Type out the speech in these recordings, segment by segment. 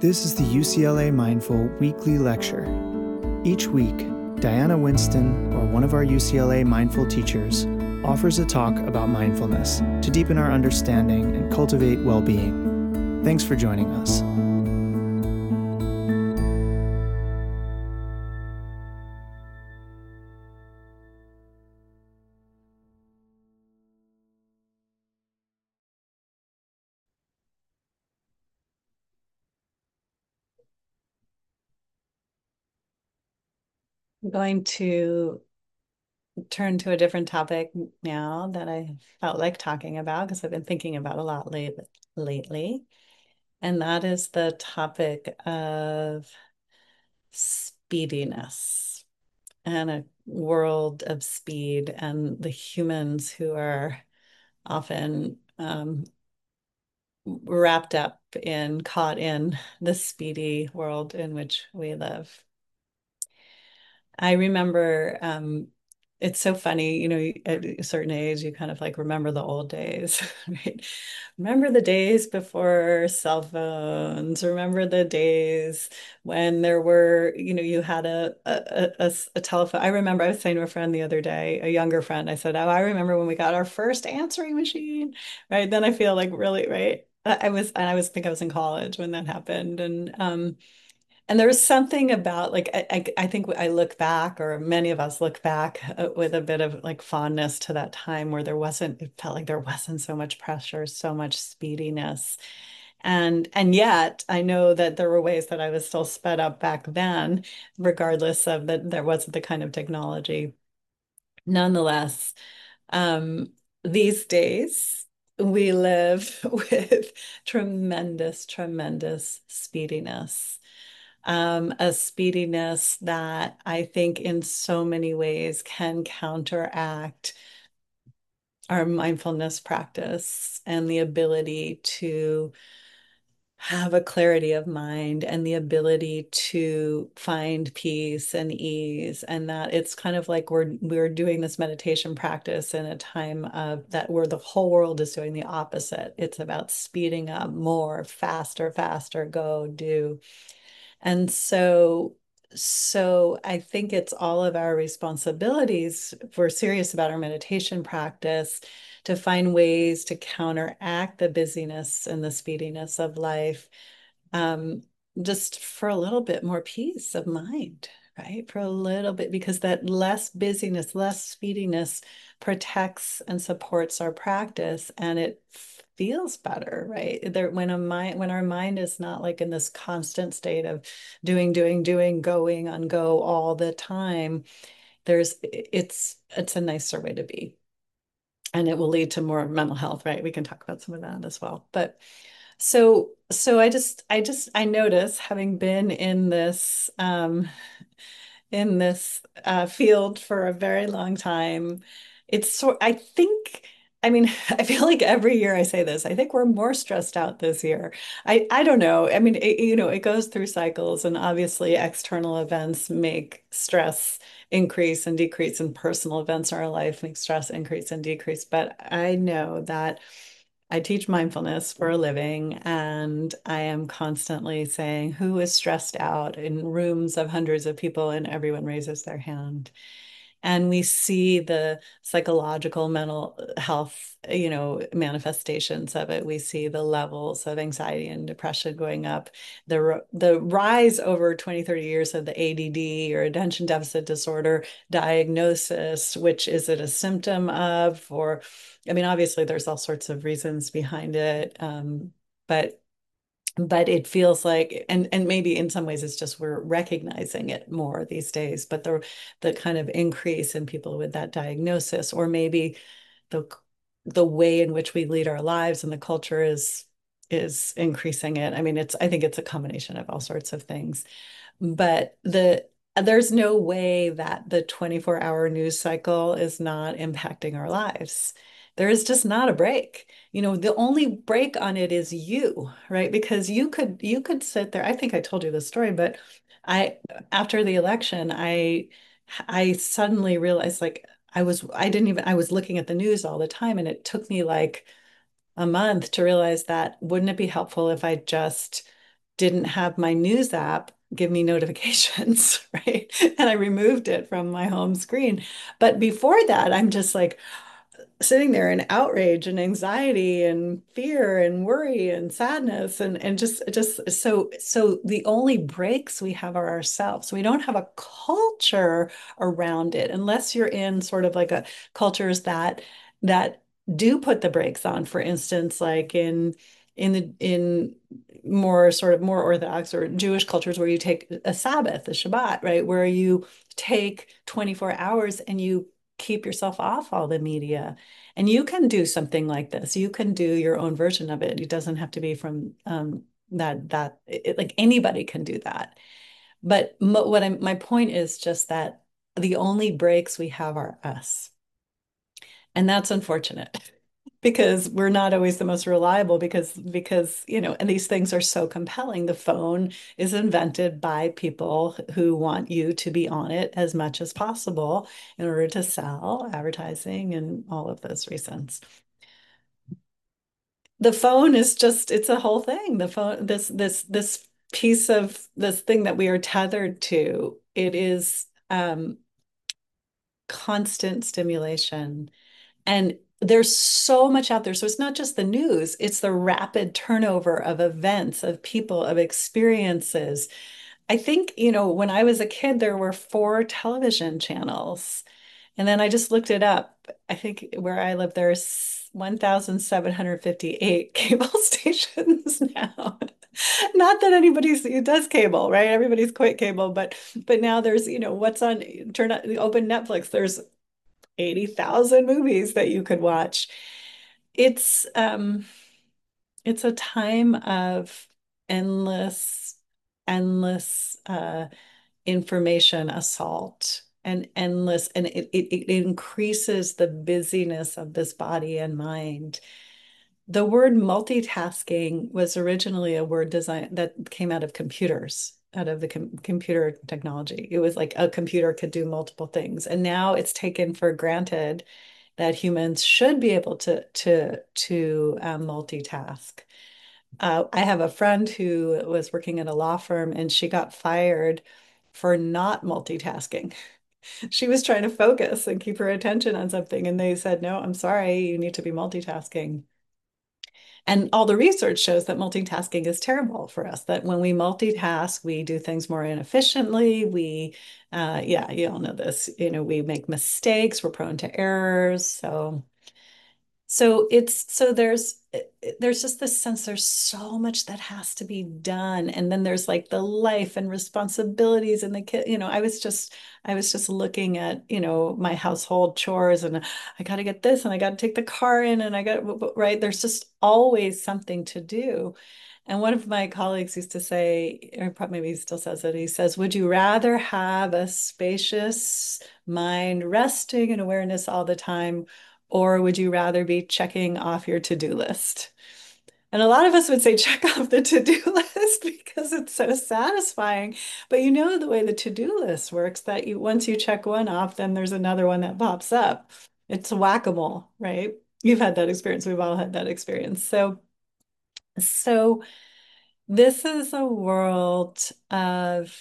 This is the UCLA Mindful Weekly Lecture. Each week, Diana Winston, or one of our UCLA Mindful teachers, offers a talk about mindfulness to deepen our understanding and cultivate well-being. Thanks for joining us. I'm going to turn to a different topic now that I felt like talking about because I've been thinking about a lot lately. And that is the topic of speediness and a world of speed and the humans who are often wrapped up in, caught in the speedy world in which we live. I remember it's so funny, at a certain age, you kind of like remember the old days, right? Remember the days before cell phones, remember the days when there were, you had a telephone. I remember I was saying to a friend the other day, a younger friend, I said, "Oh, I remember when we got our first answering machine," right? Then I feel like really, right? Think I was in college when that happened. And there was something about like I think I look back, or many of us look back with a bit of like fondness to that time where it felt like there wasn't so much pressure, so much speediness. And yet I know that there were ways that I was still sped up back then, regardless of that there wasn't the kind of technology. Nonetheless, um, these days we live with tremendous speediness, a speediness that I think in so many ways can counteract our mindfulness practice and the ability to have a clarity of mind and the ability to find peace and ease, and that it's kind of like we're doing this meditation practice in a time of that where the whole world is doing the opposite. It's about speeding up, more, faster, go, do. And so I think it's all of our responsibilities, if we're serious about our meditation practice, to find ways to counteract the busyness and the speediness of life, um, just for a little bit more peace of mind, right? For a little bit, because that less busyness, less speediness protects and supports our practice, and it feels better, right? When our mind is not like in this constant state of doing, going on go all the time, it's a nicer way to be. And it will lead to more mental health, right? We can talk about some of that as well. But so I notice, having been in this field for a very long time, I think, I mean, I feel like every year I say this, I think we're more stressed out this year. I don't know. I mean, it goes through cycles, and obviously external events make stress increase and decrease, and personal events in our life make stress increase and decrease. But I know that I teach mindfulness for a living, and I am constantly saying, who is stressed out, in rooms of hundreds of people, and everyone raises their hand. And we see the psychological mental health, manifestations of it. We see the levels of anxiety and depression going up, the rise over 20, 30 years of the ADD, or attention deficit disorder diagnosis. Which is it a symptom of? Or I mean, obviously there's all sorts of reasons behind it, but it feels like, and maybe in some ways it's just we're recognizing it more these days, but the kind of increase in people with that diagnosis, or maybe the the way in which we lead our lives and the culture is increasing it. I mean, I think it's a combination of all sorts of things. But there's no way that the 24-hour news cycle is not impacting our lives. There is just not a break. The only break on it is you, right? Because you could sit there. I think I told you this story, but I after the election, I suddenly realized, like, I was looking at the news all the time, and it took me like a month to realize that, wouldn't it be helpful if I just didn't have my news app give me notifications, right? And I removed it from my home screen. But before that, I'm just like sitting there in outrage and anxiety and fear and worry and sadness and just so the only breaks we have are ourselves. We don't have a culture around it unless you're in sort of like a cultures that do put the brakes on. For instance, like in more sort of more Orthodox or Jewish cultures where you take a Sabbath, a Shabbat, right? Where you take 24 hours and you keep yourself off all the media. And you can do something like this. You can do your own version of it. It doesn't have to be from like anybody can do that. But my point is just that the only breaks we have are us. And that's unfortunate because we're not always the most reliable because and these things are so compelling. The phone is invented by people who want you to be on it as much as possible in order to sell advertising and all of those reasons. The phone is just, it's a whole thing. The phone, this piece of this thing that we are tethered to, it is constant stimulation. And there's so much out there. So it's not just the news, it's the rapid turnover of events, of people, of experiences. I think, when I was a kid, there were four television channels. And then I just looked it up. I think where I live, there's 1,758 cable stations now. Not that anybody's it does cable, right? Everybody's quit cable, but now there's, what's on turn on open Netflix. There's 80,000 movies that you could watch. It's um it's a time of endless, endless information assault and endless, and it increases the busyness of this body and mind. The word multitasking was originally a word design that came out of computers, out of the computer technology. It was like a computer could do multiple things, and now it's taken for granted that humans should be able to multitask. I have a friend who was working at a law firm and she got fired for not multitasking. She was trying to focus and keep her attention on something, and they said, "No, I'm sorry, you need to be multitasking." And all the research shows that multitasking is terrible for us, that when we multitask, we do things more inefficiently. Yeah, you all know this, we make mistakes, we're prone to errors. So there's just this sense there's so much that has to be done, and then there's like the life and responsibilities and the kid. I was just looking at my household chores, and I got to get this, and I got to take the car in, and I got right. There's just always something to do. And one of my colleagues used to say, or probably maybe he still says it, he says, "Would you rather have a spacious mind resting in awareness all the time, or would you rather be checking off your to-do list?" And a lot of us would say check off the to-do list because it's so satisfying. But the way the to-do list works, that once you check one off, then there's another one that pops up. It's whack-a-mole, right? You've had that experience. We've all had that experience. So this is a world of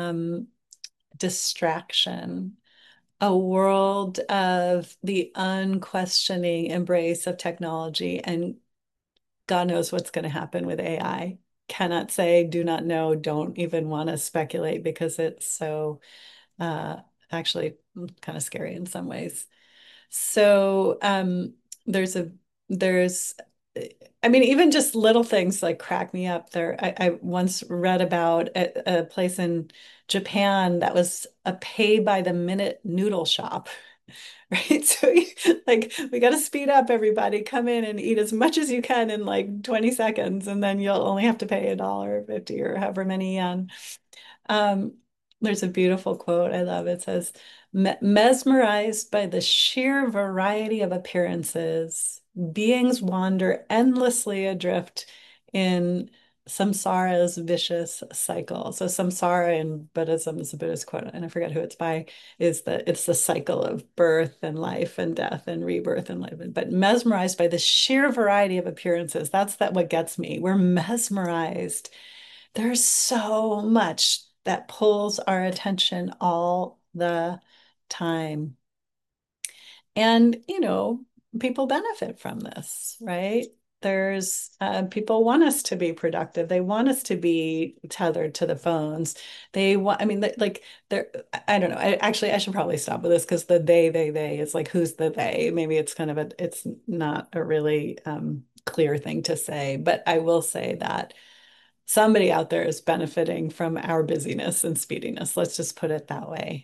distraction, a world of the unquestioning embrace of technology, and God knows what's going to happen with AI. Cannot say, do not know, don't even want to speculate because it's so uh, actually kind of scary in some ways. So there's a there's I mean, even just little things like crack me up. I once read about a place in Japan that was a pay by the minute noodle shop, right? So like we got to speed up, everybody. Come in and eat as much as you can in like 20 seconds, and then you'll only have to pay $1.50 or however many yen. Um, there's a beautiful quote I love. It says, Mesmerized by the sheer variety of appearances, beings wander endlessly adrift in samsara's vicious cycle." So samsara in Buddhism is a Buddhist quote, and I forget who it's by, it's the cycle of birth and life and death and rebirth and life. But mesmerized by the sheer variety of appearances, that's what gets me. We're mesmerized There's so much that pulls our attention all the time. And, people benefit from this, right? There's people want us to be productive. They want us to be tethered to the phones. They want, I mean, like they're, I don't know. I should probably stop with this because the they is like, who's the they? Maybe it's not a really clear thing to say, but I will say that somebody out there is benefiting from our busyness and speediness. Let's just put it that way.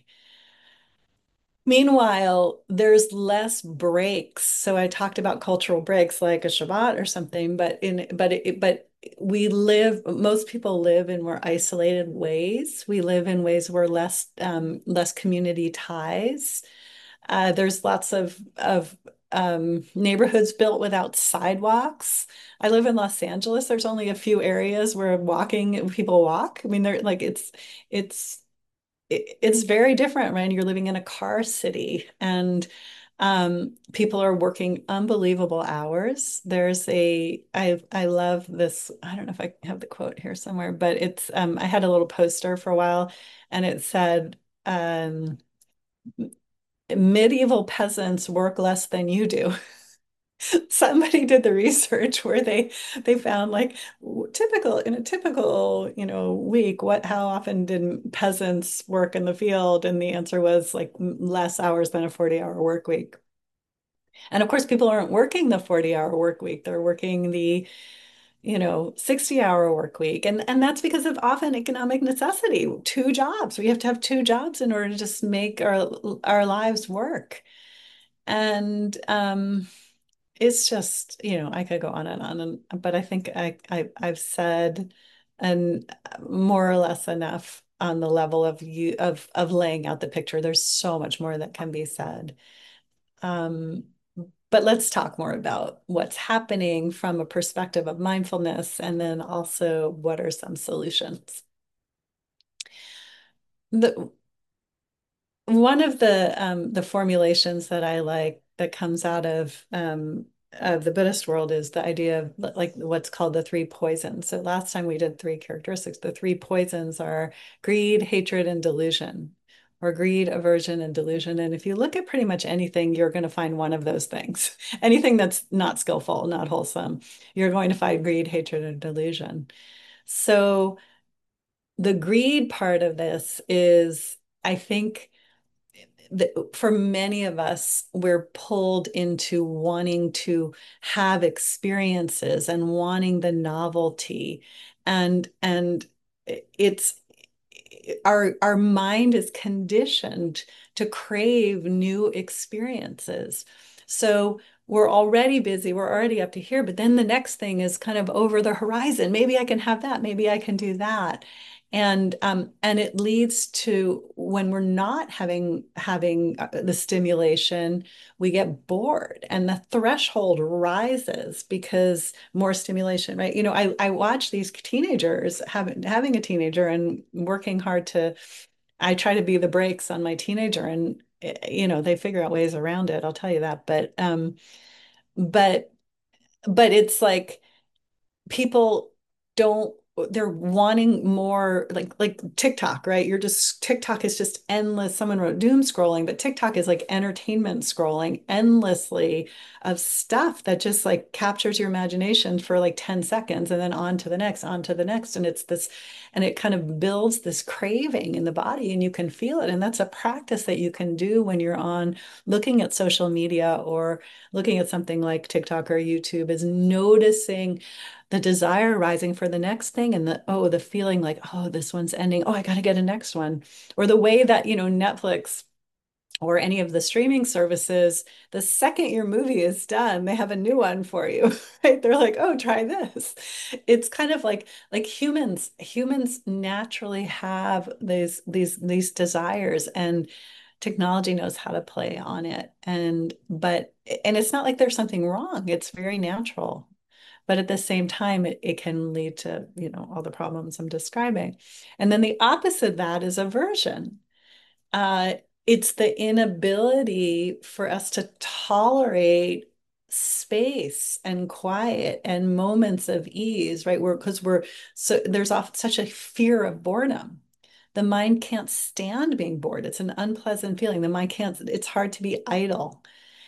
Meanwhile, there's less breaks. So I talked about cultural breaks like a Shabbat or something, but most people live in more isolated ways. We live in ways where less community ties. There's lots of neighborhoods built without sidewalks. I live in Los Angeles. There's only a few areas where people walk. I mean, they're like it's it's very different, right? You're living in a car city, and people are working unbelievable hours. I love this. I don't know if I have the quote here somewhere, but I had a little poster for a while, and it said, medieval peasants work less than you do. Somebody did the research where they found like typical in a typical week, what how often did peasants work in the field, and the answer was like less hours than a 40-hour work week. And of course people aren't working the 40-hour work week, they're working the 60-hour work week, and that's because of often economic necessity. Two jobs, we have to have two jobs in order to just make our lives work. And it's just, I could go on and on, but I think I've said and more or less enough on the level of laying out the picture. There's so much more that can be said. Um, but let's talk more about what's happening from a perspective of mindfulness, and then also what are some solutions. The One of the formulations that I like that comes out of the Buddhist world is the idea of like what's called the three poisons. So last time we did three characteristics. The three poisons are greed, hatred, and delusion, or greed, aversion, and delusion. And if you look at pretty much anything, you're going to find one of those things. Anything that's not skillful, not wholesome, you're going to find greed, hatred, and delusion. So the greed part of this is, I think, for many of us, we're pulled into wanting to have experiences and wanting the novelty. And it's our mind is conditioned to crave new experiences. So we're already busy, we're already up to here, but then the next thing is kind of over the horizon. Maybe I can have that, maybe I can do that. And it leads to, when we're not having the stimulation, we get bored, and the threshold rises because more stimulation, right? I watch these teenagers having a teenager and working hard to, I try to be the brakes on my teenager, and they figure out ways around it, I'll tell you that. But but it's like people don't, they're wanting more, like TikTok, right? TikTok is just endless. Someone wrote doom scrolling, but TikTok is like entertainment scrolling endlessly of stuff that just like captures your imagination for like 10 seconds, and then on to the next. And it kind of builds this craving in the body, and you can feel it. And that's a practice that you can do when you're on looking at social media or looking at something like TikTok or YouTube, is noticing the desire rising for the next thing, and the feeling like, oh, this one's ending, oh, I got to get a next one. Or the way that Netflix or any of the streaming services, the second your movie is done, they have a new one for you, right? They're like, oh, try this. It's kind of like humans naturally have these desires, and technology knows how to play on it. And it's not like there's something wrong, it's very natural. But at the same time, it can lead to, all the problems I'm describing. And then the opposite of that is aversion. Uh, it's the inability for us to tolerate space and quiet and moments of ease, right? Because we're so there's often such a fear of boredom. The mind can't stand being bored. It's an unpleasant feeling. The mind can't, it's hard to be idle.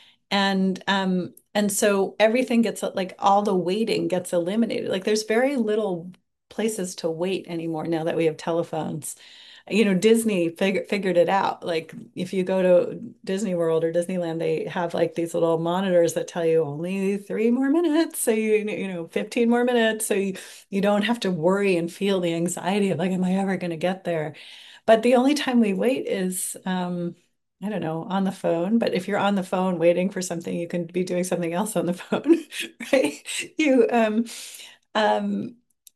And so everything gets like all the waiting gets eliminated. Like there's very little places to wait anymore now that we have telephones. Disney figured it out. Like if you go to Disney World or Disneyland, they have like these little monitors that tell you only 3 more minutes. So 15 more minutes. So you don't have to worry and feel the anxiety of like, am I ever going to get there? But the only time we wait is, I don't know, on the phone. But if you're on the phone waiting for something, you can be doing something else on the phone, right? You, um,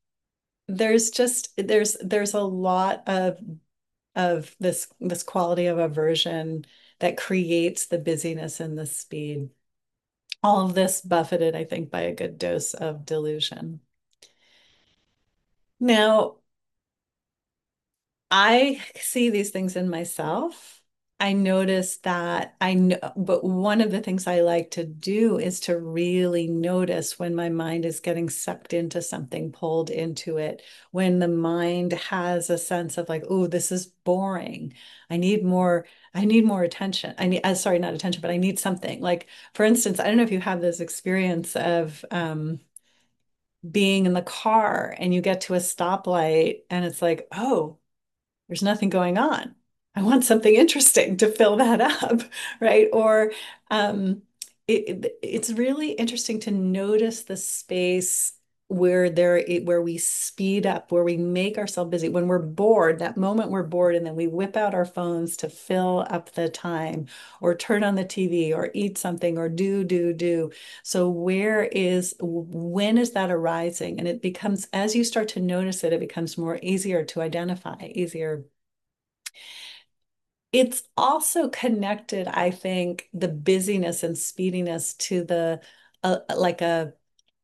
there's a lot of this quality of aversion that creates the busyness and the speed. All of this buffeted, I think, by a good dose of delusion. Now, I see these things in myself. I notice that I know, but one of the things I like to do is to really notice when my mind is getting sucked into something, pulled into it, when the mind has a sense of like, oh, this is boring. I need more attention. Sorry, not attention, but I need something. Like, for instance, I don't know if you have this experience of being in the car and you get to a stoplight and it's like, oh, there's nothing going on. I want something interesting to fill that up, right? Or it's really interesting to notice the space where we speed up, where we make ourselves busy. When we're bored, that moment we're bored, and then we whip out our phones to fill up the time, or turn on the TV, or eat something, or do. So when is that arising? And it becomes, as you start to notice it, it becomes more easier to identify, easier. It's also connected, I think, the busyness and speediness to the like a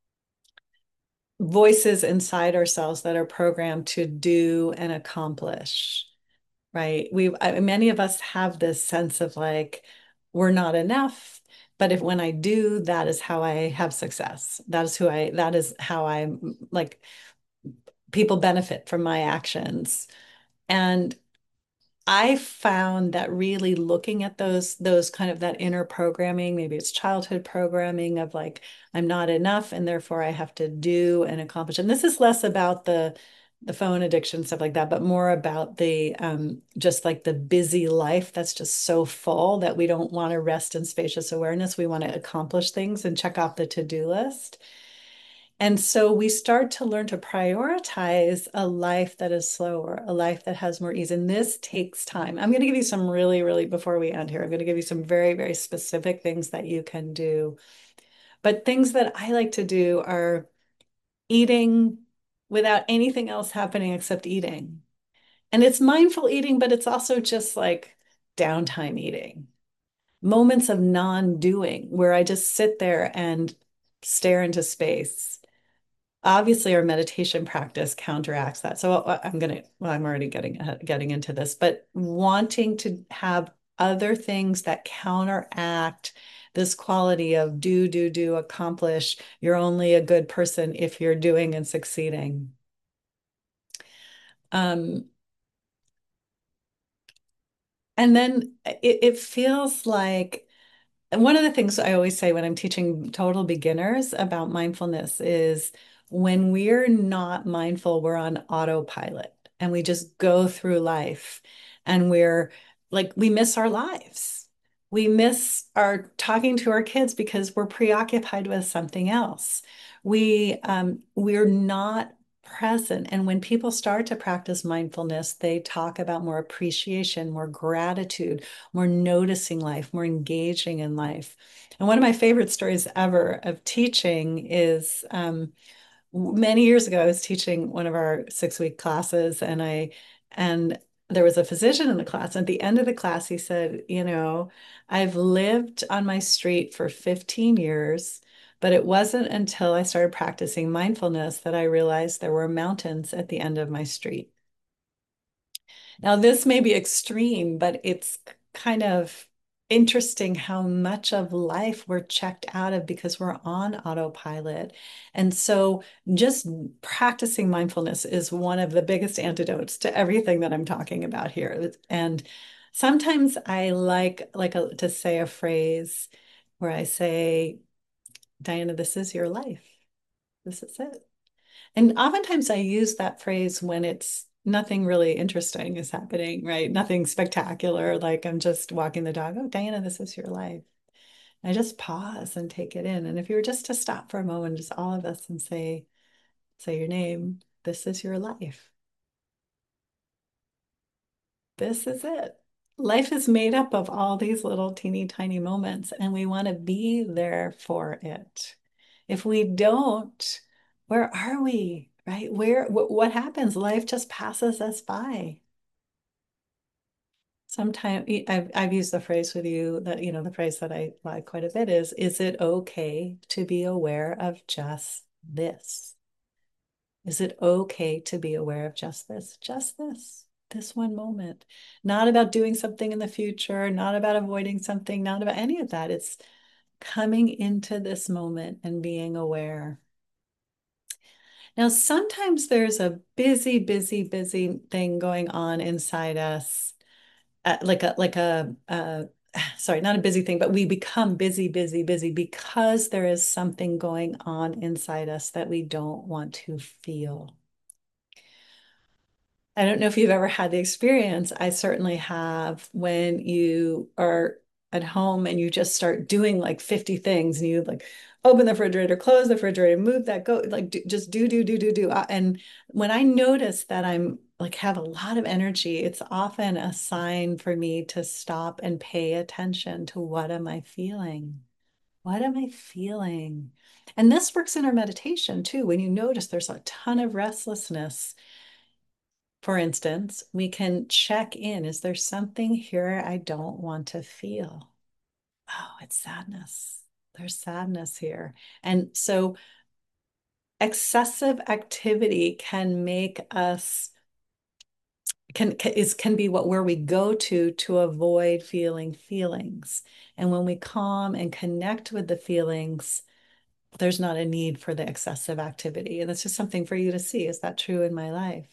voices inside ourselves that are programmed to do and accomplish, right? Many of us have this sense of like, we're not enough. But if when I do, that is how I have success. That is how I like people benefit from my actions. And I found that really looking at those kind of that inner programming, maybe it's childhood programming of like, I'm not enough and therefore I have to do and accomplish. And this is less about the phone addiction, stuff like that, but more about the just like the busy life that's just so full that we don't want to rest in spacious awareness. We want to accomplish things and check off the to-do list. And so we start to learn to prioritize a life that is slower, a life that has more ease. And this takes time. I'm going to give you some really, before we end here, I'm going to give you some very specific things that you can do. But things that I like to do are eating without anything else happening except eating. And it's mindful eating, but it's also just like downtime eating, moments of non-doing where I just sit there and stare into space. Obviously our meditation practice counteracts that. So I'm already getting into this, but wanting to have other things that counteract this quality of do, accomplish. You're only a good person if you're doing and succeeding. Um, and then it feels like one of the things I always say when I'm teaching total beginners about mindfulness is when we're not mindful, we're on autopilot and we just go through life and we're like, we miss our lives. We miss our talking to our kids because we're preoccupied with something else. We're not present. And when people start to practice mindfulness, they talk about more appreciation, more gratitude, more noticing life, more engaging in life. And one of my favorite stories ever of teaching is many years ago, I was teaching one of our 6-week classes, and there was a physician in the class. At the end of the class, he said, I've lived on my street for 15 years, but it wasn't until I started practicing mindfulness that I realized there were mountains at the end of my street. Now, this may be extreme, but it's kind of interesting how much of life we're checked out of because we're on autopilot. And so just practicing mindfulness is one of the biggest antidotes to everything that I'm talking about here. And sometimes I to say a phrase where I say, Diana, this is your life. This is it. And oftentimes I use that phrase when it's nothing really interesting is happening, right? Nothing spectacular, like I'm just walking the dog. Oh, Diana, this is your life. I just pause and take it in. And if you were just to stop for a moment, just all of us and say your name, this is your life. This is it. Life is made up of all these little teeny tiny moments, and we want to be there for it. If we don't, where are we? Right? What happens? Life just passes us by. Sometimes I've used the phrase with you that, the phrase that I like quite a bit is it okay to be aware of just this? Is it okay to be aware of just this one moment? Not about doing something in the future, not about avoiding something, not about any of that. It's coming into this moment and being aware. Now, sometimes there's a busy thing going on inside us, sorry, not a busy thing, but we become busy because there is something going on inside us that we don't want to feel. I don't know if you've ever had the experience. I certainly have when you are at home and you just start doing like 50 things and you like open the refrigerator, close the refrigerator, move that, go like just do. And when I notice that I'm like have a lot of energy, it's often a sign for me to stop and pay attention to what am I feeling? What am I feeling? And this works in our meditation too. When you notice there's a ton of restlessness, for instance, we can check in. Is there something here I don't want to feel? Oh, it's sadness. There's sadness here. And so excessive activity can make us can be where we go to avoid feeling feelings. And when we calm and connect with the feelings, there's not a need for the excessive activity. And that's just something for you to see. Is that true in my life?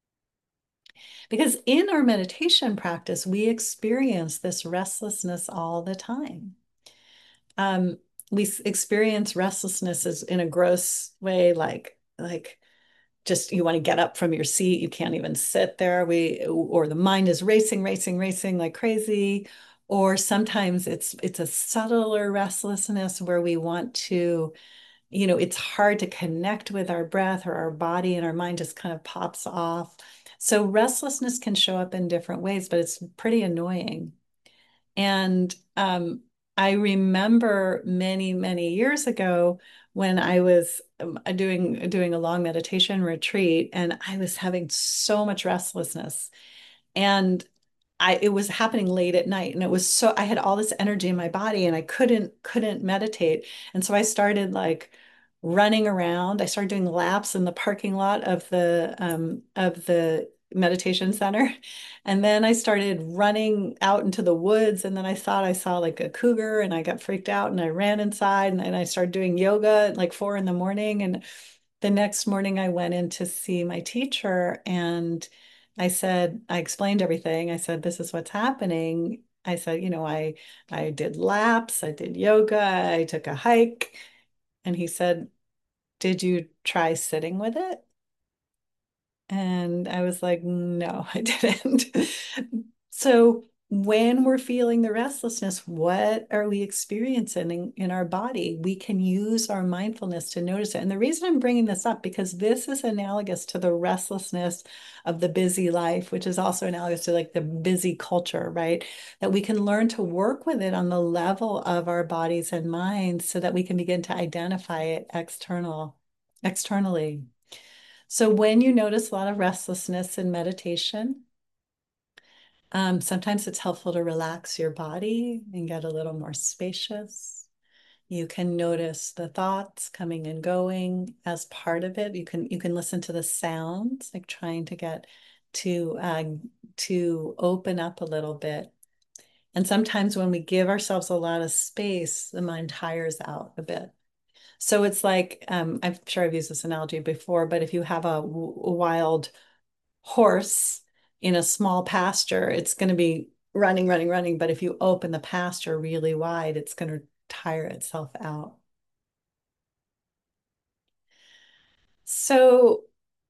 Because in our meditation practice, we experience this restlessness all the time. Um, we experience restlessness as in a gross way, like just you want to get up from your seat, you can't even sit there. Or the mind is racing like crazy. Or sometimes it's a subtler restlessness where we want to, it's hard to connect with our breath or our body, and our mind just kind of pops off. So restlessness can show up in different ways, but it's pretty annoying. And I remember many years ago when I was doing a long meditation retreat, and I was having so much restlessness. And it was happening late at night, and it was so I had all this energy in my body and I couldn't meditate. And so I started like running around. I started doing laps in the parking lot of the meditation center. And then I started running out into the woods, and then I thought I saw like a cougar and I got freaked out and I ran inside, and then I started doing yoga at like 4 in the morning. And the next morning I went in to see my teacher, and I explained everything. I said, this is what's happening. I said, I did laps, I did yoga, I took a hike. And he said, did you try sitting with it? And I was like, no, I didn't. So when we're feeling the restlessness, what are we experiencing in our body? We can use our mindfulness to notice it. And the reason I'm bringing this up, because this is analogous to the restlessness of the busy life, which is also analogous to like the busy culture, right? That we can learn to work with it on the level of our bodies and minds so that we can begin to identify it externally. So when you notice a lot of restlessness in meditation, sometimes it's helpful to relax your body and get a little more spacious. You can notice the thoughts coming and going as part of it. You can listen to the sounds, like trying to get to open up a little bit. And sometimes when we give ourselves a lot of space, the mind tires out a bit. So it's like, I'm sure I've used this analogy before, but if you have a wild horse in a small pasture, it's going to be running, running, running. But if you open the pasture really wide, it's going to tire itself out. So,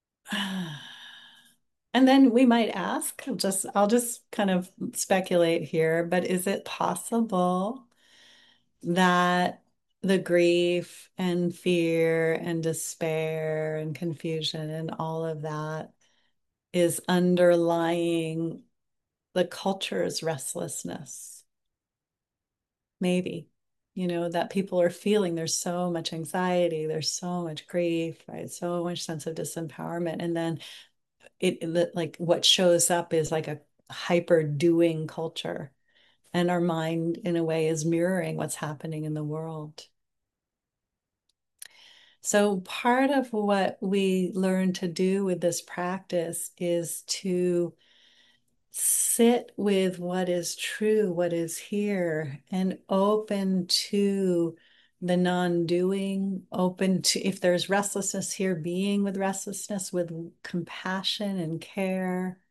and then we might ask, I'll just kind of speculate here, but is it possible that the grief and fear and despair and confusion and all of that is underlying the culture's restlessness? Maybe, that people are feeling there's so much anxiety, there's so much grief, right? So much sense of disempowerment. And then like what shows up is like a hyper doing culture. And our mind, in a way, is mirroring what's happening in the world. So, part of what we learn to do with this practice is to sit with what is true, what is here, and open to the non-doing, open to if there's restlessness here, being with restlessness with compassion and care,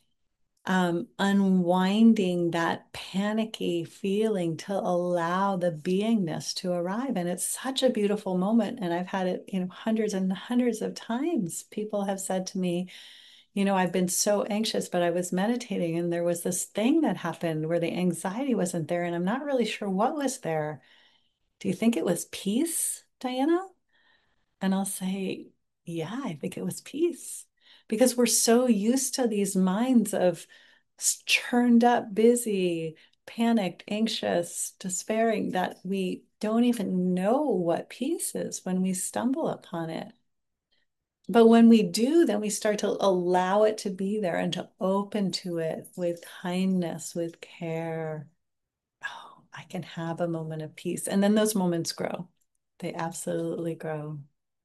unwinding that panicky feeling to allow the beingness to arrive. And it's such a beautiful moment. And I've had it, hundreds and hundreds of times. People have said to me, I've been so anxious, but I was meditating and there was this thing that happened where the anxiety wasn't there. And I'm not really sure what was there. Do you think it was peace, Diana? And I'll say, yeah, I think it was peace. Because we're so used to these minds of churned up, busy, panicked, anxious, despairing that we don't even know what peace is when we stumble upon it. But when we do, then we start to allow it to be there and to open to it with kindness, with care. Oh, I can have a moment of peace. And then those moments grow. They absolutely grow.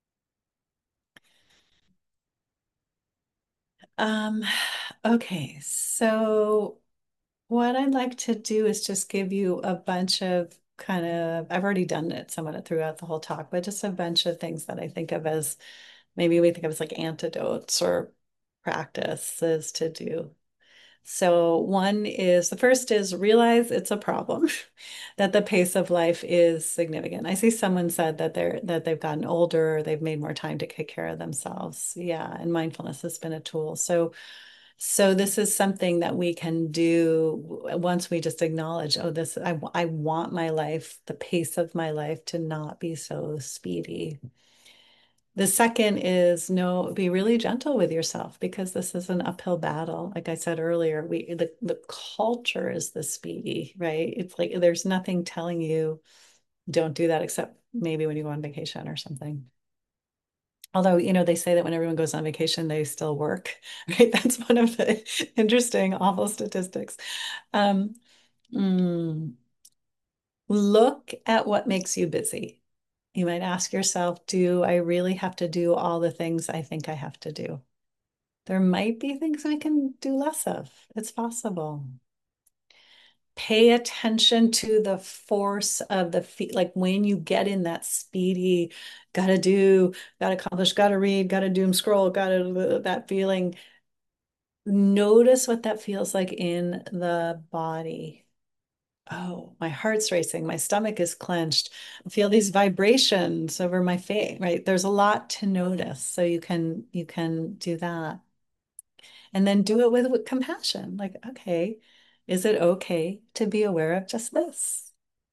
Um, okay, so what I'd like to do is just give you a bunch of I've already done it somewhat throughout the whole talk, but just a bunch of things that I think of as maybe we think of as like antidotes or practices to do. So the first is realize it's a problem, that the pace of life is significant. I see someone said that they've gotten older, they've made more time to take care of themselves. Yeah, and mindfulness has been a tool. So this is something that we can do once we just acknowledge, oh, I want my life, the pace of my life to not be so speedy. The second is be really gentle with yourself because this is an uphill battle. Like I said earlier, the culture is the speedy, right? It's like there's nothing telling you don't do that except maybe when you go on vacation or something. Although, they say that when everyone goes on vacation, they still work, right? That's one of the interesting, awful statistics. Um, mm, Look at what makes you busy. You might ask yourself, do I really have to do all the things I think I have to do? There might be things we can do less of. It's possible. Pay attention to the force of the feet. Like when you get in that speedy, gotta do, gotta accomplish, gotta read, gotta doom scroll, gotta that feeling. Notice what that feels like in the body. Oh, my heart's racing, my stomach is clenched. I feel these vibrations over my face, right? There's a lot to notice. So you can do that. And then do it with compassion. Like, okay, is it okay to be aware of just this?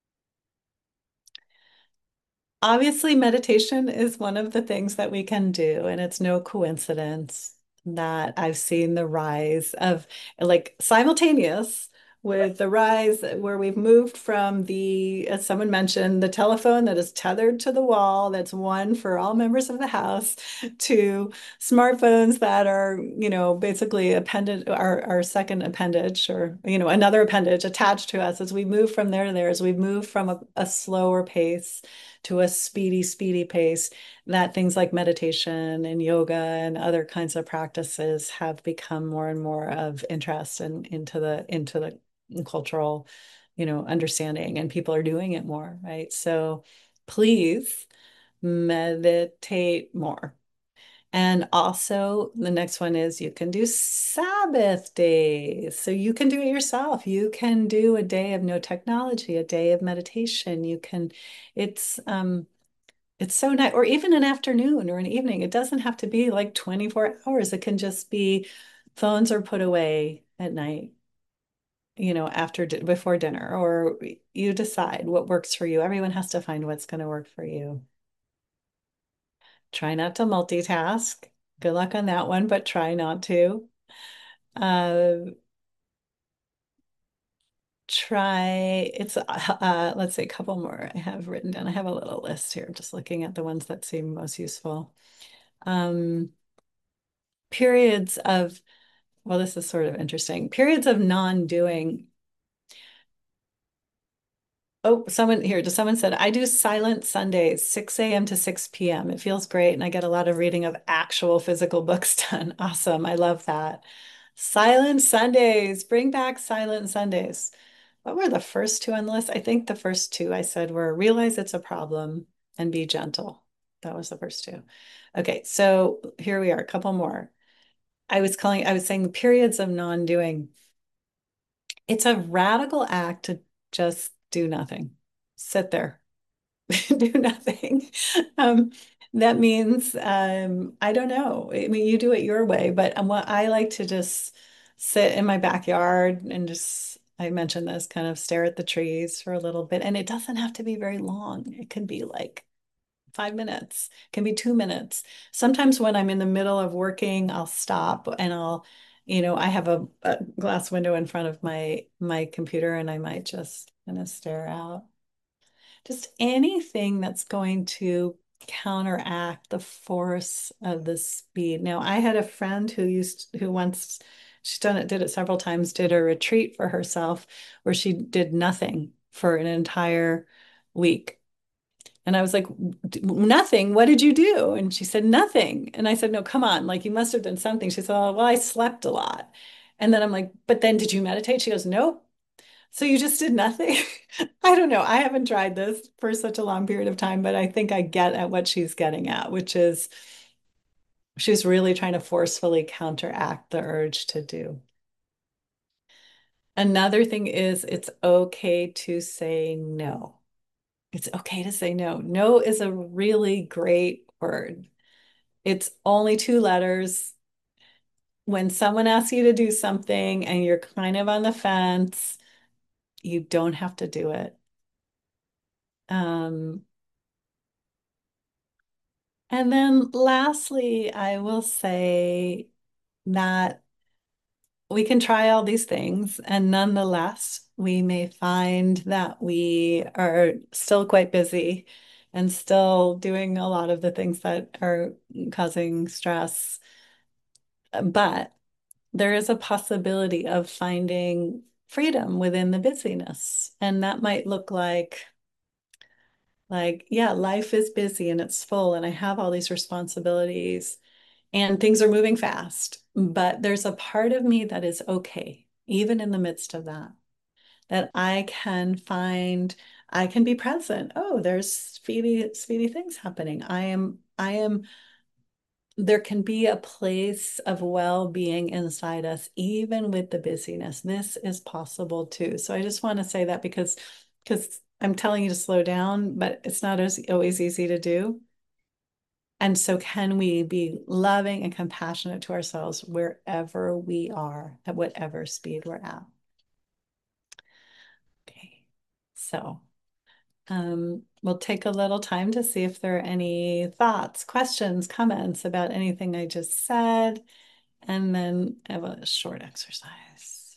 Obviously, meditation is one of the things that we can do, and it's no coincidence that I've seen the rise of like simultaneous with the rise where we've moved from as someone mentioned, the telephone that is tethered to the wall, that's one for all members of the house, to smartphones that are, basically our second appendage or, another appendage attached to us as we move from there to there, as we move from a slower pace to a speedy, speedy pace, that things like meditation and yoga and other kinds of practices have become more and more of interest and into the cultural, understanding, and people are doing it more, right? So please meditate more. And also, the next one is you can do Sabbath days. So you can do it yourself. You can do a day of no technology, a day of meditation. It's it's so nice, or even an afternoon or an evening. It doesn't have to be like 24 hours. It can just be phones are put away at night, after before dinner, or you decide what works for you. Everyone has to find what's going to work for you. Try not to multitask. Good luck on that one, but try not to. Uh, let's see, a couple more I have written down. I have a little list here, just looking at the ones that seem most useful. Um, periods of, well, this is sort of interesting. Periods of non-doing. Oh, someone said, I do silent Sundays, 6 a.m. to 6 p.m. It feels great, and I get a lot of reading of actual physical books done. Awesome. I love that. Silent Sundays. Bring back Silent Sundays. What were the first two on the list? I think the first two I said were realize it's a problem and be gentle. That was the first two. Okay, so here we are, a couple more. I was saying periods of non-doing. It's a radical act to just do nothing. Sit there, do nothing. Um, that means I don't know. I mean, you do it your way, but what I like to just sit in my backyard and just, I mentioned this, kind of stare at the trees for a little bit. And it doesn't have to be very long. It can be like 5 minutes, it can be 2 minutes. Sometimes when I'm in the middle of working, I'll stop and I have a glass window in front of my computer, and I might just kind of stare out. Just anything that's going to counteract the force of the speed. Now, I had a friend who once, she's did it several times, did a retreat for herself where she did nothing for an entire week. And I was like, nothing. What did you do? And she said, nothing. And I said, no, come on. Like, you must have done something. She said, oh, well, I slept a lot. And then I'm like, but then did you meditate? She goes, nope. So you just did nothing? I don't know. I haven't tried this for such a long period of time, but I think I get at what she's getting at, which is she's really trying to forcefully counteract the urge to do. Another thing is it's okay to say no. It's okay to say no. No is a really great word. It's only two letters. When someone asks you to do something and you're kind of on the fence, you don't have to do it. Um, And then lastly, I will say that we can try all these things, and nonetheless, we may find that we are still quite busy and still doing a lot of the things that are causing stress. But there is a possibility of finding freedom within the busyness. And that might look like, yeah, life is busy and it's full, and I have all these responsibilities and things are moving fast. But there's a part of me that is okay, even in the midst of that, that I can be present. Oh, there's speedy things happening. There can be a place of well-being inside us, even with the busyness. This is possible too. So I just want to say that because I'm telling you to slow down, but it's not always easy to do. And so, can we be loving and compassionate to ourselves wherever we are, at whatever speed we're at? Okay. So, we'll take a little time to see if there are any thoughts, questions, comments about anything I just said, and then have a short exercise.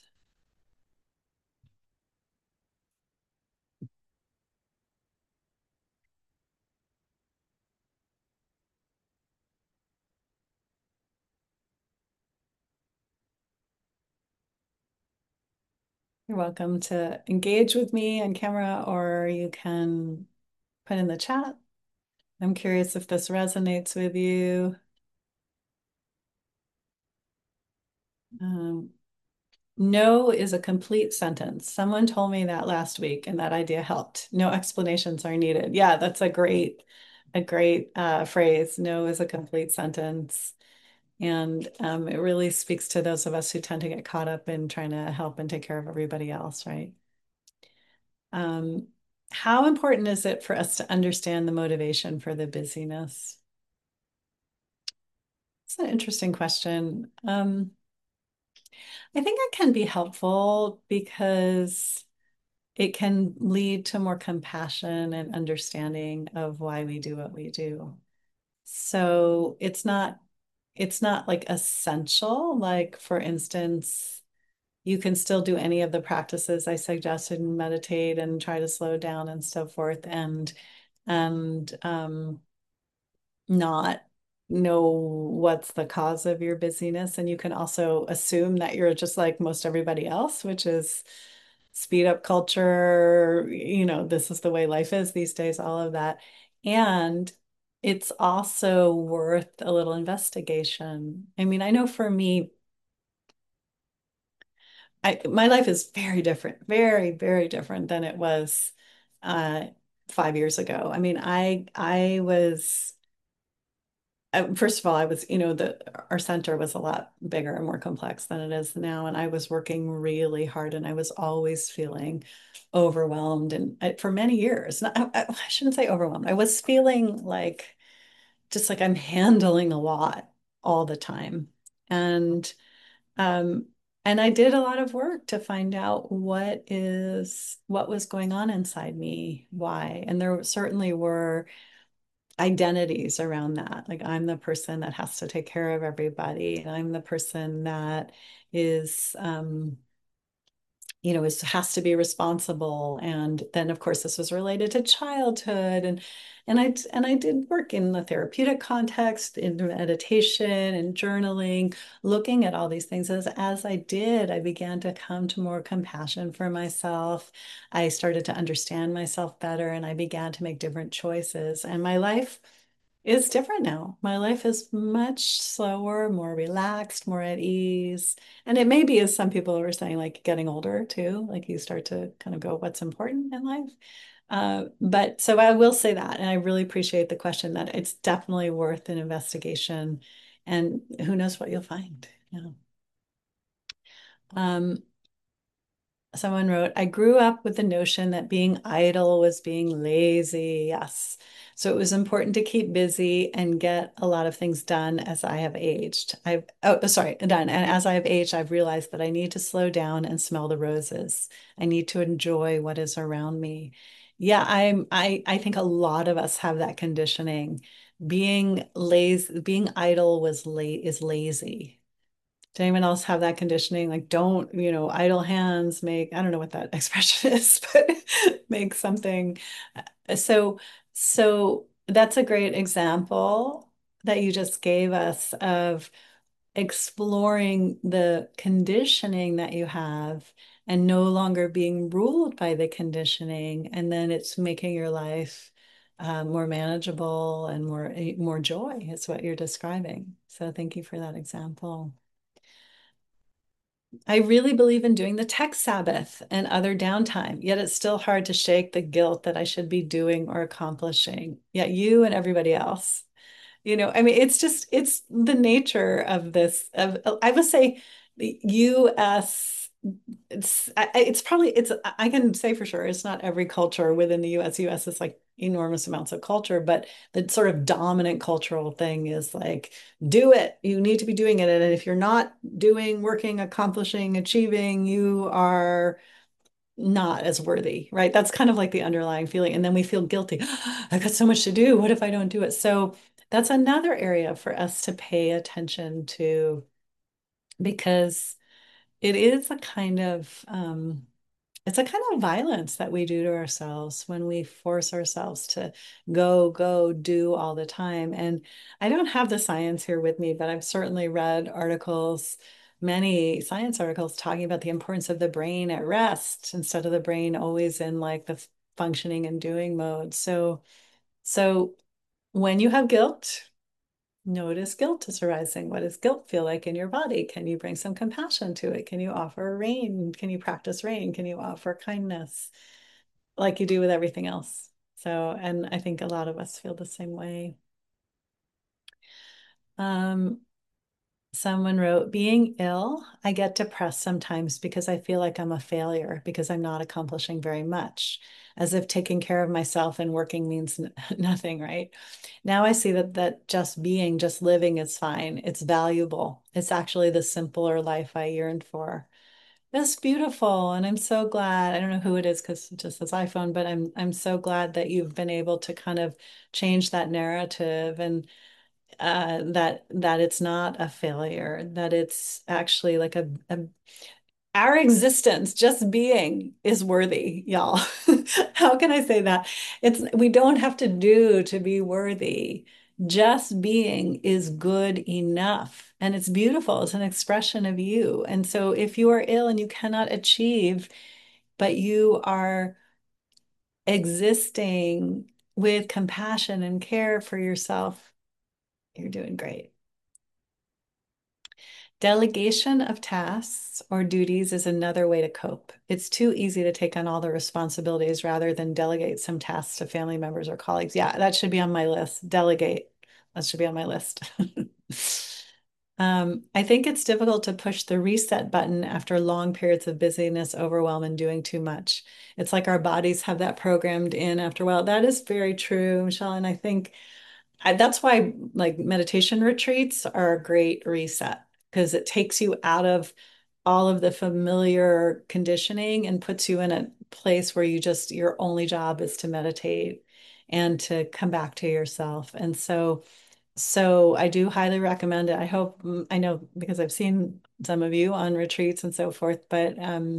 You're welcome to engage with me on camera, or you can put in the chat. I'm curious if this resonates with you. Um, No is a complete sentence. Someone told me that last week, and that idea helped. No explanations are needed. Yeah, that's a great phrase. No is a complete sentence. And it really speaks to those of us who tend to get caught up in trying to help and take care of everybody else, right? Um, how important is it for us to understand the motivation for the busyness? It's an interesting question. I think it can be helpful because it can lead to more compassion and understanding of why we do what we do. So it's not like essential. Like for instance, you can still do any of the practices I suggested and meditate and try to slow down and so forth and not know what's the cause of your busyness. And you can also assume that you're just like most everybody else, which is speed up culture. This is the way life is these days, all of that. And it's also worth a little investigation. I mean, I know for me, my life is very different, very, very different than it was uh 5 years ago. I mean, I was first of all, I was, our center was a lot bigger and more complex than it is now. And I was working really hard and I was always feeling overwhelmed. And for many years, I shouldn't say overwhelmed. I was feeling like just like I'm handling a lot all the time. And, um, and I did a lot of work to find out what was going on inside me, why. And there certainly were identities around that. Like I'm the person that has to take care of everybody, and I'm the person that is has to be responsible. And then of course this was related to childhood and I did work in the therapeutic context, in meditation and journaling, looking at all these things. As I did, I began to come to more compassion for myself. I started to understand myself better and I began to make different choices. And my life is different now. My life is much slower, more relaxed, more at ease. And it may be, as some people were saying, like getting older too, like you start to kind of go, what's important in life? But so I will say that, and I really appreciate the question that it's definitely worth an investigation, and who knows what you'll find. Yeah. Um, Someone wrote, I grew up with the notion that being idle was being lazy. Yes. So it was important to keep busy and get a lot of things done as I have aged. Done. And as I have aged, I've realized that I need to slow down and smell the roses. I need to enjoy what is around me. Yeah, I think a lot of us have that conditioning. Being idle is lazy. Does anyone else have that conditioning? Like, don't, idle hands make, I don't know what that expression is, but make something. So, so that's a great example that you just gave us of exploring the conditioning that you have and no longer being ruled by the conditioning. And then it's making your life more manageable and more joy is what you're describing. So thank you for that example. I really believe in doing the tech Sabbath and other downtime, yet it's still hard to shake the guilt that I should be doing or accomplishing. Yet you and everybody else, I mean, it's the nature of this, I would say the US, I can say for sure, it's not every culture within the US. US is like enormous amounts of culture, but the sort of dominant cultural thing is like, do it. You need to be doing it. And if you're not doing, working, accomplishing, achieving, you are not as worthy, right? That's kind of like the underlying feeling. And then we feel guilty. I've got so much to do. What if I don't do it? So that's another area for us to pay attention to because it is a kind of it's a kind of violence that we do to ourselves when we force ourselves to go, do all the time. And I don't have the science here with me, but I've certainly read articles, many science articles talking about the importance of the brain at rest instead of the brain always in like the functioning and doing mode. So when you have guilt, Notice guilt is arising. What does guilt feel like in your body? Can you bring some compassion to it? Can you offer rain? Can you practice rain? Can you offer kindness like you do with everything else? So, and I think a lot of us feel the same way. Um, Someone wrote, being ill, I get depressed sometimes because I feel like I'm a failure because I'm not accomplishing very much, as if taking care of myself and working means nothing, right? Now I see that just being, just living is fine. It's valuable. It's actually the simpler life I yearned for. That's beautiful. And I'm so glad. I don't know who it is because it just says iPhone, but I'm so glad that you've been able to kind of change that narrative and that it's not a failure, that it's actually like our existence, just being is worthy, y'all. How can I say that? It's we don't have to do to be worthy. Just being is good enough. And it's beautiful. It's an expression of you. And so if you are ill and you cannot achieve, but you are existing with compassion and care for yourself, you're doing great. Delegation of tasks or duties is another way to cope. It's too easy to take on all the responsibilities rather than delegate some tasks to family members or colleagues. Yeah, that should be on my list. Delegate. That should be on my list. I think it's difficult to push the reset button after long periods of busyness, overwhelm, and doing too much. It's like our bodies have that programmed in after a while. That is very true, Michelle. And I think that's why like meditation retreats are a great reset because it takes you out of all of the familiar conditioning and puts you in a place where you just your only job is to meditate and to come back to yourself. And so I do highly recommend it. I hope I know because I've seen some of you on retreats and so forth, but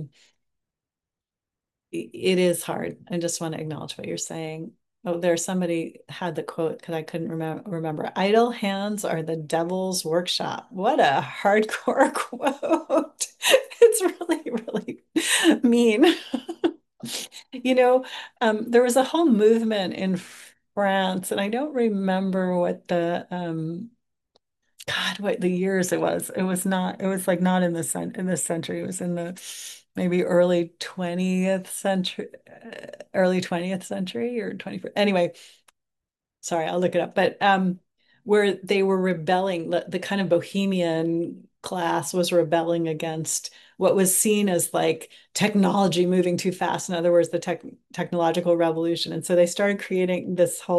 it is hard. I just want to acknowledge what you're saying. Oh, there's somebody had the quote because I couldn't remember. Idle hands are the devil's workshop. What a hardcore quote. It's really, really mean. You know, there was a whole movement in France, and I don't remember what the God, what the years it was. It was not, it was like not in in this century. It was in the maybe early 20th century, early 20th century or 21st. Anyway, sorry, I'll look it up. But where they were rebelling, the kind of bohemian class was rebelling against what was seen as like technology moving too fast. In other words, the technological revolution. And so they started creating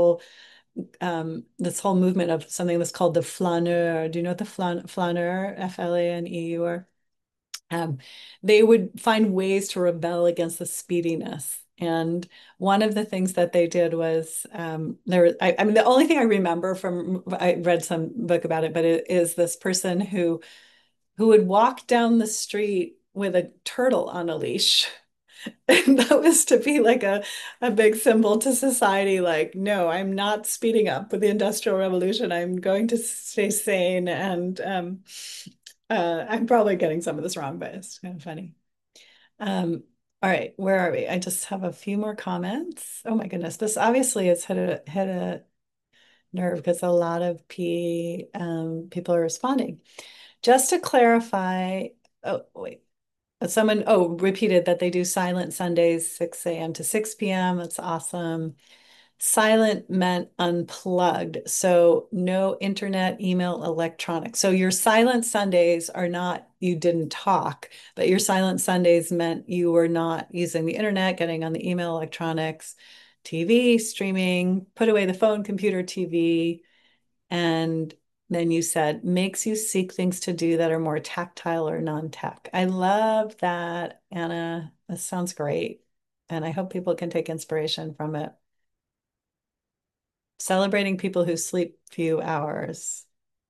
this whole movement of something that's called the flaneur. Do you know what the flaneur, FLANEUR? Um, they would find ways to rebel against the speediness. And one of the things that they did was I mean, the only thing I remember from I read some book about it, but it is this person who would walk down the street with a turtle on a leash. And that was to be like a big symbol to society, like, no, I'm not speeding up with the Industrial Revolution. I'm going to stay sane. And I'm probably getting some of this wrong, but it's kind of funny. All right, where are we? I just have a few more comments. Oh my goodness, this obviously has hit a nerve because a lot of people are responding. Just to clarify, oh wait, someone, repeated that they do silent Sundays, 6 a.m. to 6 p.m. That's awesome. Silent meant unplugged. So no internet, email, electronic. So your silent Sundays are not you didn't talk, but your silent Sundays meant you were not using the internet, getting on the email, electronics, TV, streaming, put away the phone, computer, TV, and then you said makes you seek things to do that are more tactile or non-tech. I love that, Anna. That sounds great. And I hope people can take inspiration from it. Celebrating people who sleep few hours.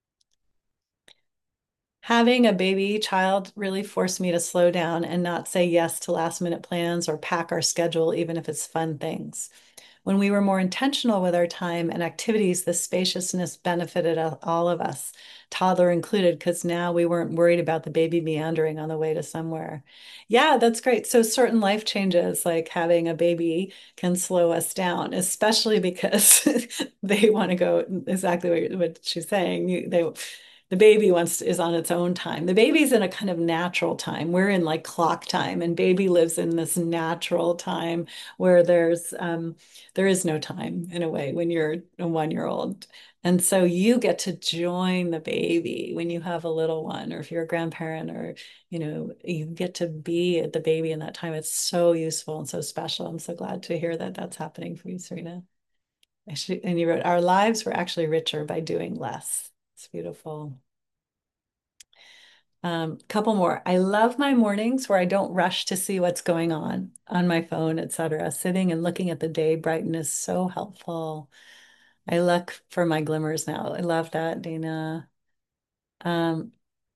Having a baby child really forced me to slow down and not say yes to last minute plans or pack our schedule, even if it's fun things. when we were more intentional with our time and activities, the spaciousness benefited all of us, toddler included, because now we weren't worried about the baby meandering on the way to somewhere. Yeah, that's great. So certain life changes, like having a baby, can slow us down, especially because they want to go exactly what she's saying. The baby is on its own time. The baby's in a kind of natural time. We're in like clock time, and baby lives in this natural time where there is no time in a way when you're a 1 year old. And so you get to join the baby when you have a little one, or if you're a grandparent, or you get to be at the baby in that time. It's so useful and so special. I'm so glad to hear that that's happening for you, Serena. And you wrote, our lives were actually richer by doing less. It's beautiful. Couple more. I love my mornings where I don't rush to see what's going on my phone, etc. Sitting and looking at the day brighten is so helpful. I look for my glimmers now. I love that, Dana. Um,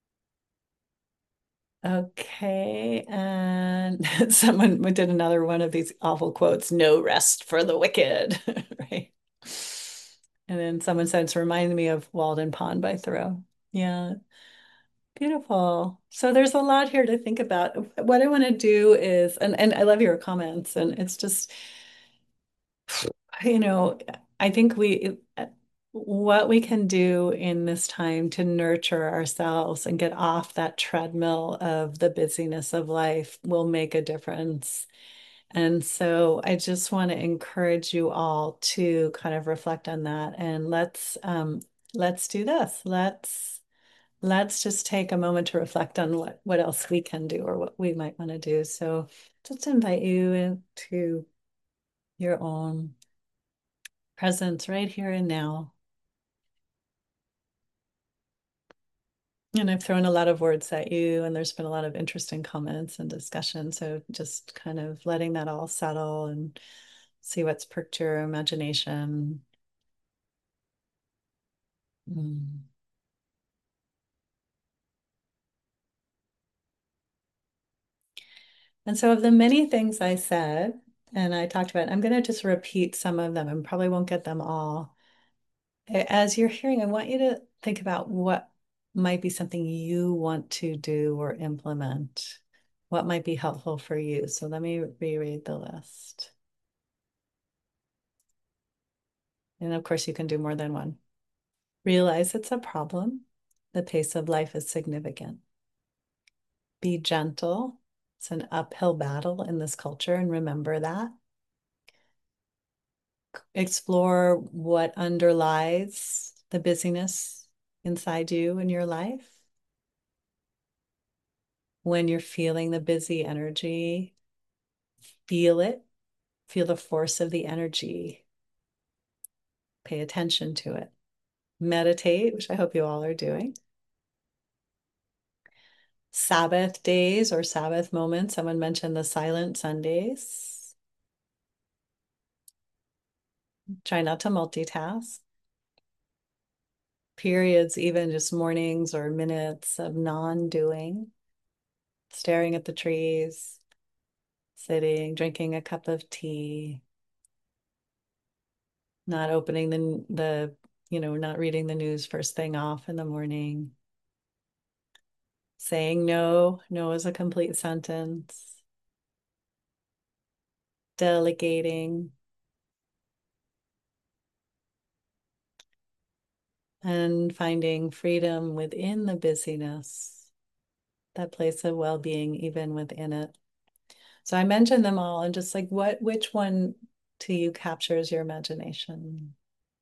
okay, and someone did another one of these awful quotes, no rest for the wicked, right? And then someone said it's reminding me of Walden Pond by Thoreau. Yeah, beautiful. So there's a lot here to think about. What I want to do is, and I love your comments, and it's just, you know, I think what we can do in this time to nurture ourselves and get off that treadmill of the busyness of life will make a difference. And so I just want to encourage you all to kind of reflect on that, and let's do this. Let's just take a moment to reflect on what else we can do or what we might want to do. So just invite you into your own presence right here and now. And I've thrown a lot of words at you, and there's been a lot of interesting comments and discussion. So just kind of letting that all settle and see what's perked your imagination. Mm. And so, of the many things I said and I talked about, I'm going to just repeat some of them and probably won't get them all. As you're hearing, I want you to think about what might be something you want to do or implement. What might be helpful for you? So let me reread the list. And of course, you can do more than one. Realize it's a problem. The pace of life is significant. Be gentle. It's an uphill battle in this culture, and remember that. Explore what underlies the busyness inside you in your life. When you're feeling the busy energy, feel it, feel the force of the energy, pay attention to it. Meditate, which I hope you all are doing. Sabbath days or Sabbath moments. Someone mentioned the silent Sundays. Try not to multitask. Periods, even just mornings or minutes of non-doing, staring at the trees, sitting, drinking a cup of tea, not opening not reading the news first thing off in the morning. Saying no, no is a complete sentence. Delegating. And finding freedom within the busyness, that place of well-being even within it. So I mentioned them all, and just like which one to you captures your imagination?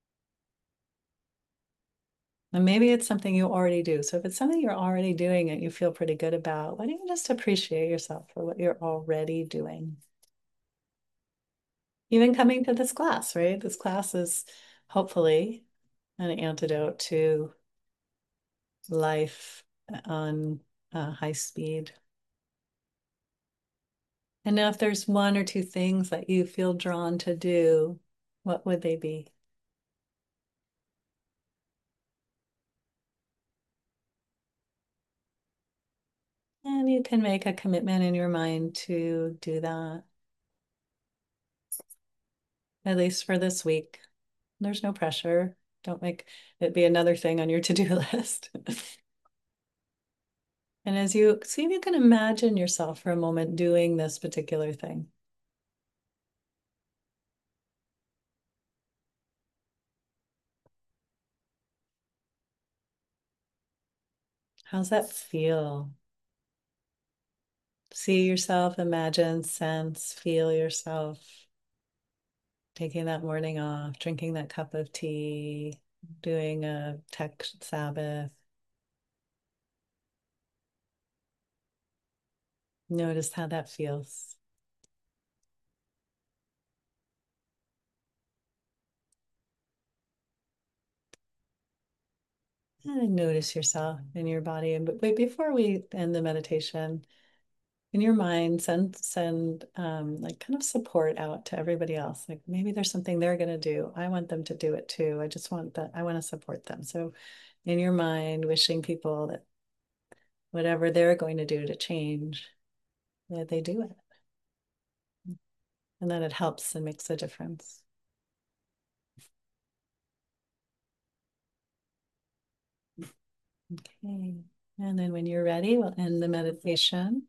And maybe it's something you already do. So if it's something you're already doing and you feel pretty good about, why don't you just appreciate yourself for what you're already doing? Even coming to this class, right? This class is hopefully an antidote to life on high speed. And now, if there's one or two things that you feel drawn to do, what would they be? And you can make a commitment in your mind to do that. at least for this week. There's no pressure. Don't make it be another thing on your to-do list. And as you see if you can imagine yourself for a moment doing this particular thing. How's that feel? See yourself, imagine, sense, feel yourself taking that morning off, drinking that cup of tea, doing a tech Sabbath. Notice how that feels. And notice yourself in your body. And but wait, before we end the meditation, in your mind, send like kind of support out to everybody else. Like maybe there's something they're going to do. I want them to do it too. I just want that. I want to support them. So in your mind, wishing people that whatever they're going to do to change, that they do it. And that it helps and makes a difference. Okay. And then when you're ready, we'll end the meditation.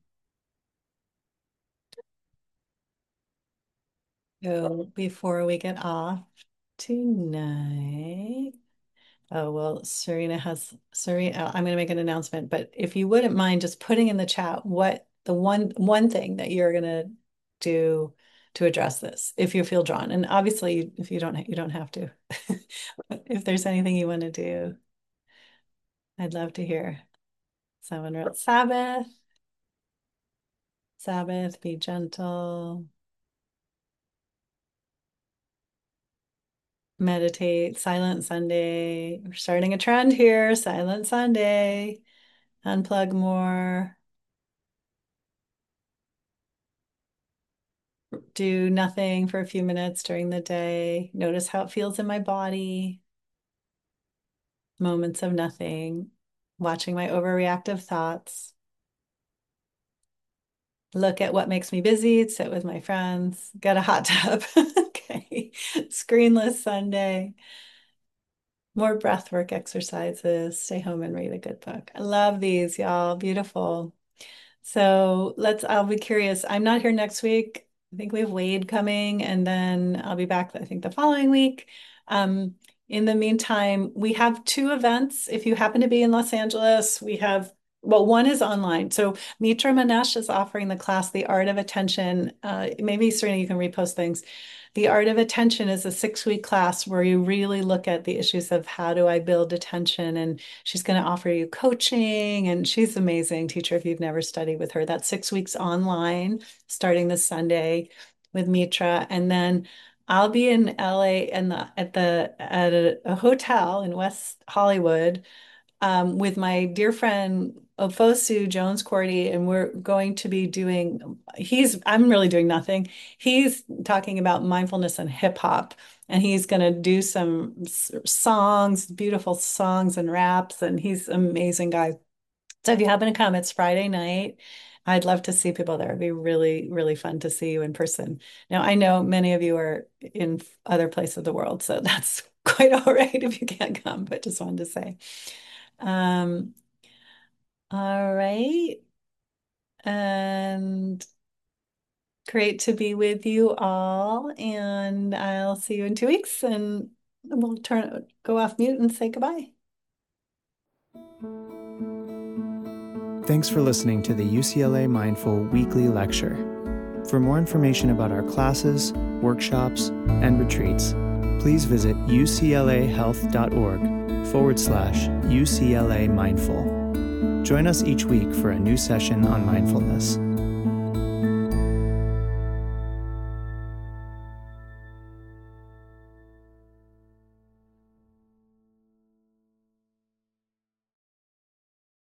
So before we get off tonight, oh, well, Serena, I'm going to make an announcement, but if you wouldn't mind just putting in the chat what the one thing that you're going to do to address this, if you feel drawn. And obviously, if you don't have to. If there's anything you want to do, I'd love to hear. Someone wrote Sabbath. Sabbath, be gentle. Meditate, Silent Sunday. We're starting a trend here, Silent Sunday. Unplug more. Do nothing for a few minutes during the day. Notice how it feels in my body. Moments of nothing. Watching my overreactive thoughts. Look at what makes me busy. Sit with my friends. Get a hot tub. Okay. Screenless Sunday. More breath work exercises. Stay home and read a good book. I love these, y'all. Beautiful. So I'll be curious. I'm not here next week. I think we have Wade coming, and then I'll be back, I think, the following week. In the meantime, we have 2 events. If you happen to be in Los Angeles, one is online. So Mitra Manesh is offering the class, The Art of Attention. Maybe, Serena, you can repost things. The Art of Attention is a 6-week class where you really look at the issues of how do I build attention, and she's going to offer you coaching, and she's an amazing teacher if you've never studied with her. That's 6 weeks online, starting this Sunday with Mitra, and then I'll be in LA at a hotel in West Hollywood with my dear friend Ofosu Jones Cordy, and we're going to be I'm really doing nothing. He's talking about mindfulness and hip hop, and he's going to do some songs, beautiful songs and raps, and he's an amazing guy. So if you happen to come, it's Friday night. I'd love to see people there. It'd be really, really fun to see you in person. Now, I know many of you are in other places of the world, so that's quite all right if you can't come, but just wanted to say. All right. And great to be with you all. And I'll see you in 2 weeks, and we'll go off mute and say goodbye. Thanks for listening to the UCLA Mindful Weekly Lecture. For more information about our classes, workshops, and retreats, please visit uclahealth.org/UCLA Mindful. Join us each week for a new session on mindfulness.